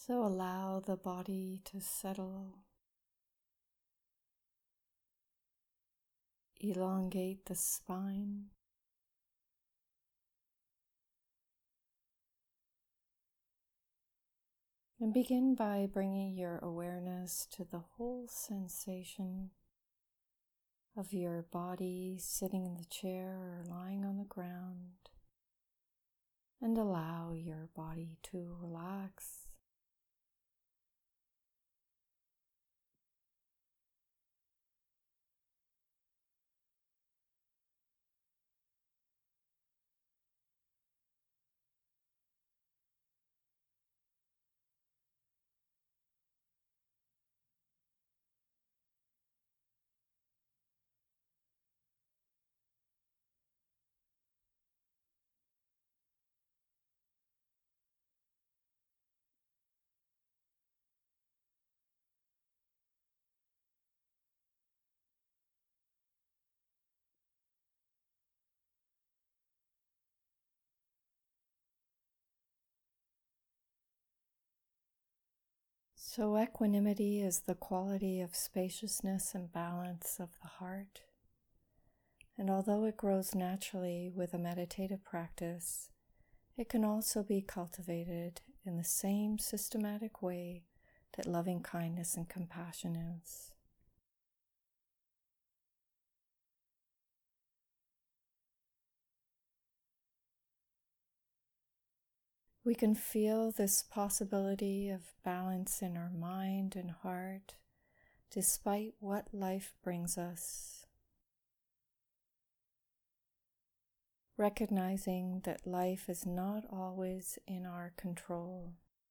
So allow the body to settle, elongate the spine, and begin by bringing your awareness to the whole sensation of your body sitting in the chair or lying on the ground, and allow your body to relax. So equanimity is the quality of spaciousness and balance of the heart. And although it grows naturally with a meditative practice, it can also be cultivated in the same systematic way that loving kindness and compassion is. We can feel this possibility of balance in our mind and heart, despite what life brings us. Recognizing that life is not always in our control.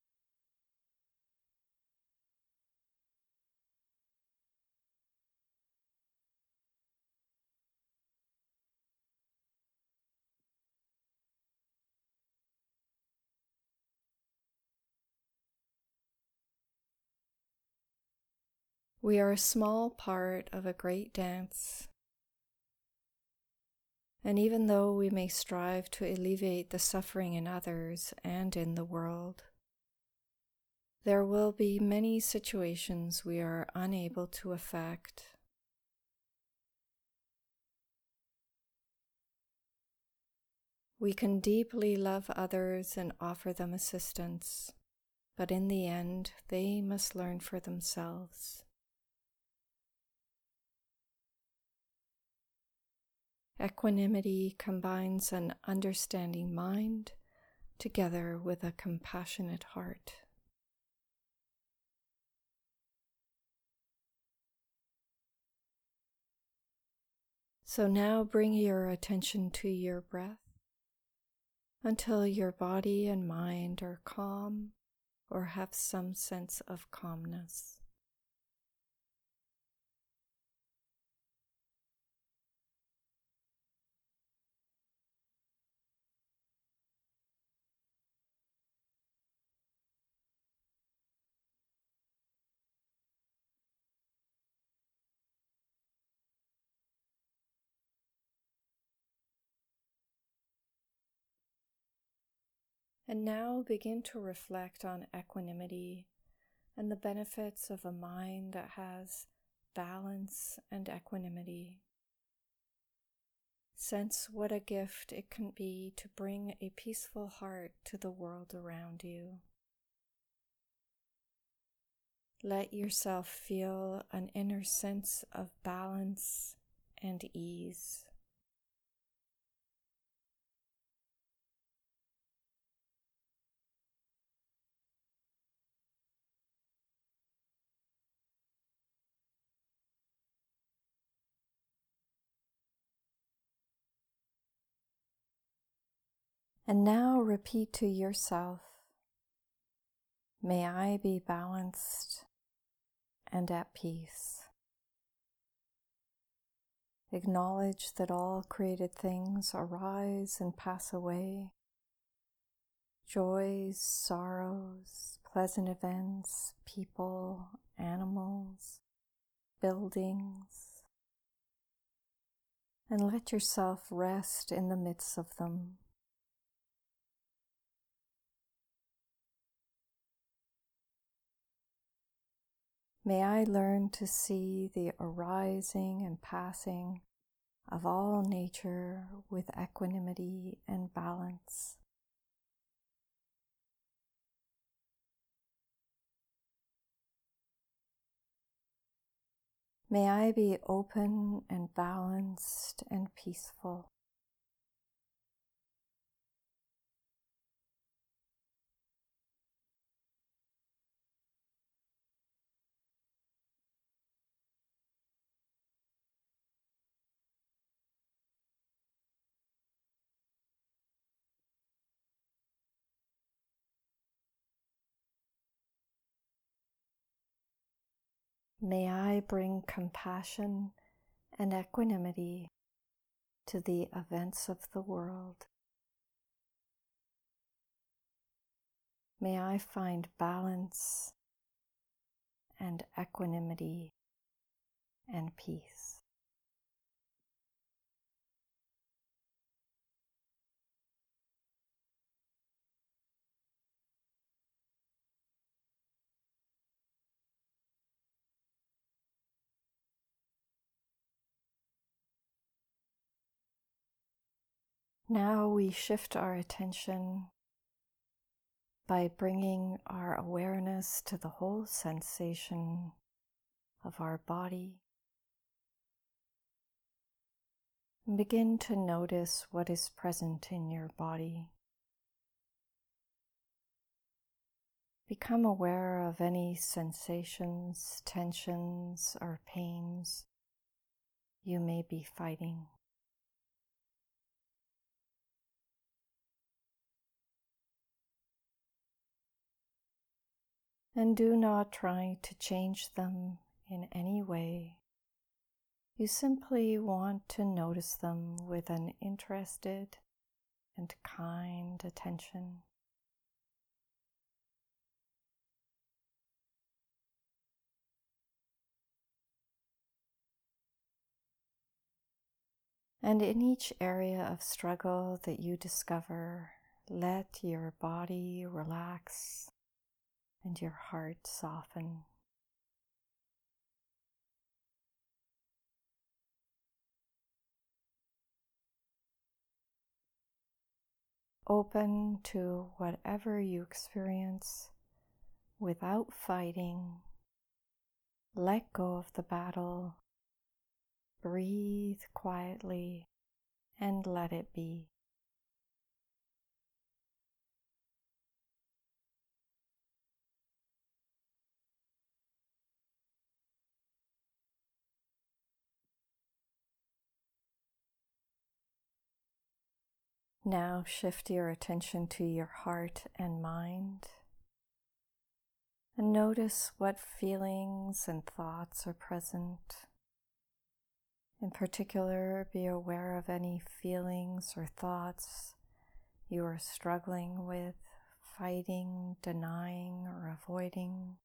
We are a small part of a great dance. And even though we may strive to alleviate the suffering in others and in the world, there will be many situations we are unable to affect. We can deeply love others and offer them assistance, but in the end, they must learn for themselves. Equanimity combines an understanding mind together with a compassionate heart. So now bring your attention to your breath until your body and mind are calm or have some sense of calmness. And now begin to reflect on equanimity and the benefits of a mind that has balance and equanimity. Sense what a gift it can be to bring a peaceful heart to the world around you. Let yourself feel an inner sense of balance and ease. And now repeat to yourself, may I be balanced and at peace. Acknowledge that all created things arise and pass away. Joys, sorrows, pleasant events, people, animals, buildings, and let yourself rest in the midst of them. May I learn to see the arising and passing of all nature with equanimity and balance. May I be open and balanced and peaceful. May I bring compassion and equanimity to the events of the world. May I find balance and equanimity and peace. Now we shift our attention by bringing our awareness to the whole sensation of our body. And begin to notice what is present in your body. Become aware of any sensations, tensions, or pains you may be fighting. And do not try to change them in any way. You simply want to notice them with an interested and kind attention. And in each area of struggle that you discover, let your body relax and your heart soften. Open to whatever you experience without fighting. Let go of the battle. Breathe quietly and let it be. Now shift your attention to your heart and mind, and notice what feelings and thoughts are present. In particular, be aware of any feelings or thoughts you are struggling with, fighting, denying, or avoiding.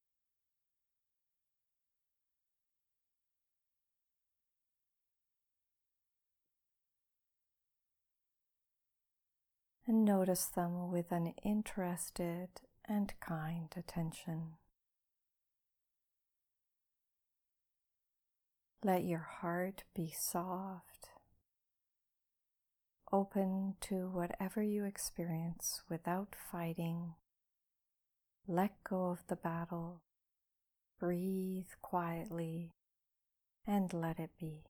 And notice them with an interested and kind attention. Let your heart be soft, open to whatever you experience without fighting. Let go of the battle, breathe quietly, and let it be.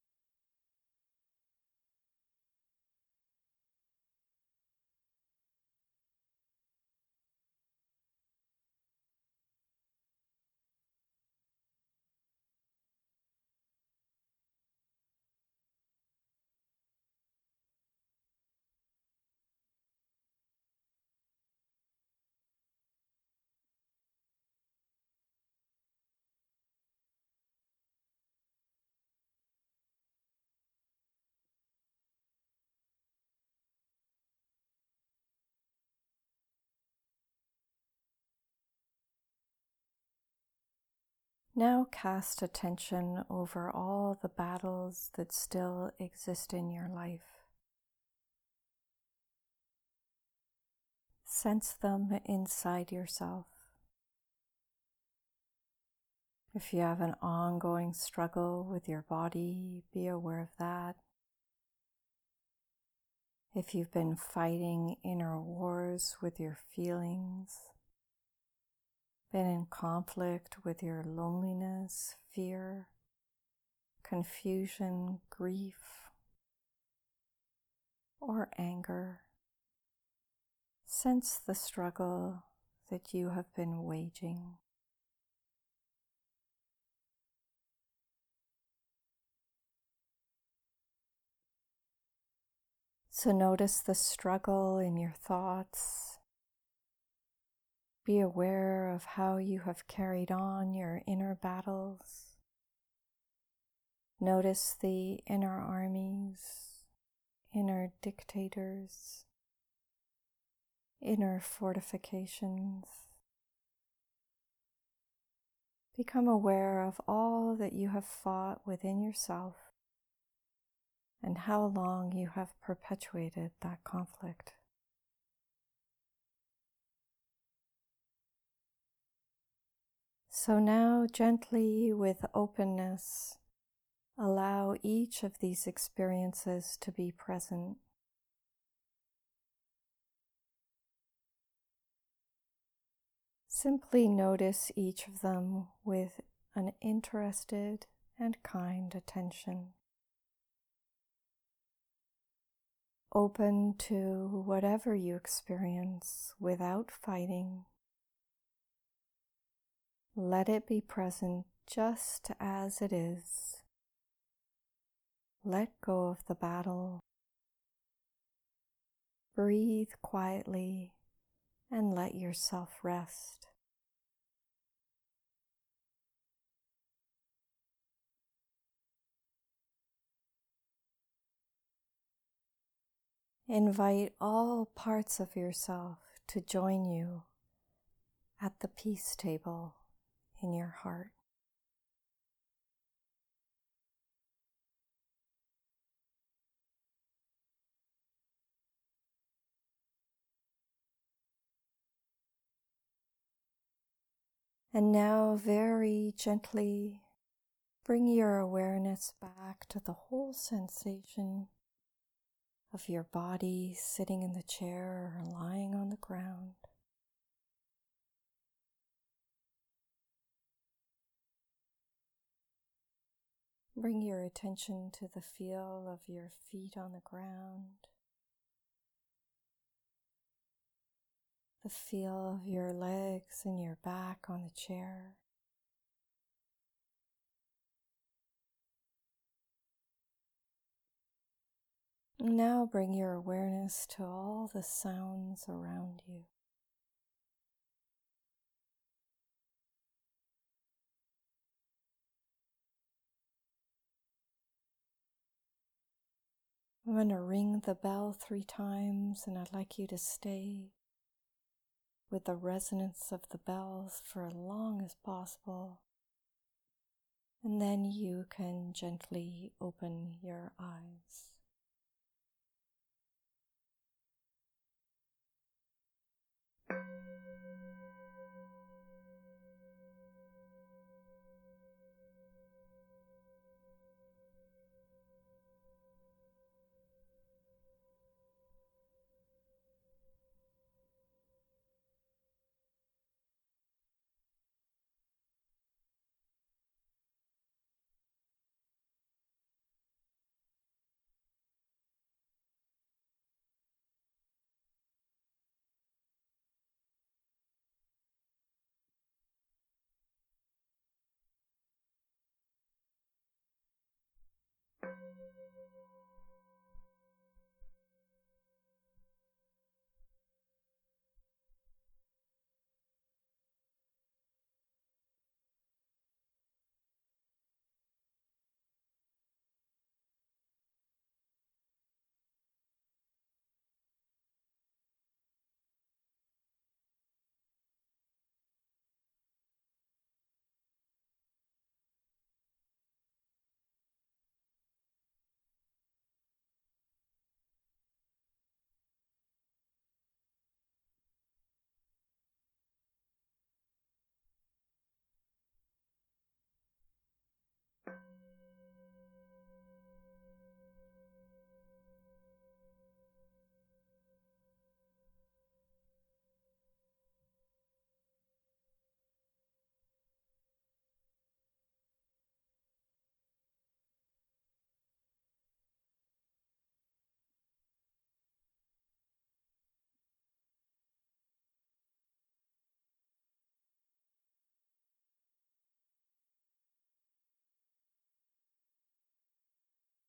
Now cast attention over all the battles that still exist in your life. Sense them inside yourself. If you have an ongoing struggle with your body, be aware of that. If you've been fighting inner wars with your feelings, been in conflict with your loneliness, fear, confusion, grief, or anger, sense the struggle that you have been waging. So notice the struggle in your thoughts. Be aware of how you have carried on your inner battles. Notice the inner armies, inner dictators, inner fortifications. Become aware of all that you have fought within yourself and how long you have perpetuated that conflict. So now, gently, with openness, allow each of these experiences to be present. Simply notice each of them with an interested and kind attention. Open to whatever you experience without fighting. Let it be present just as it is. Let go of the battle. Breathe quietly and let yourself rest. Invite all parts of yourself to join you at the peace table in your heart. And now, very gently, bring your awareness back to the whole sensation of your body sitting in the chair or lying on the ground. Bring your attention to the feel of your feet on the ground, the feel of your legs and your back on the chair. Now bring your awareness to all the sounds around you. I'm going to ring the bell 3 times, and I'd like you to stay with the resonance of the bells for as long as possible. And then you can gently open your eyes.